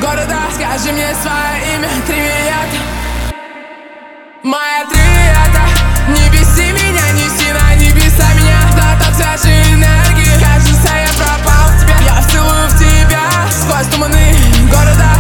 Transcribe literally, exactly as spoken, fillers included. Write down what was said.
города. Скажи мне свое имя, тривиата. Моя тривиата. Не беси меня, неси на небеса меня. Глоток свежей энергии. Кажется, я пропал в тебя. Я вцелую в тебя сквозь туманы города.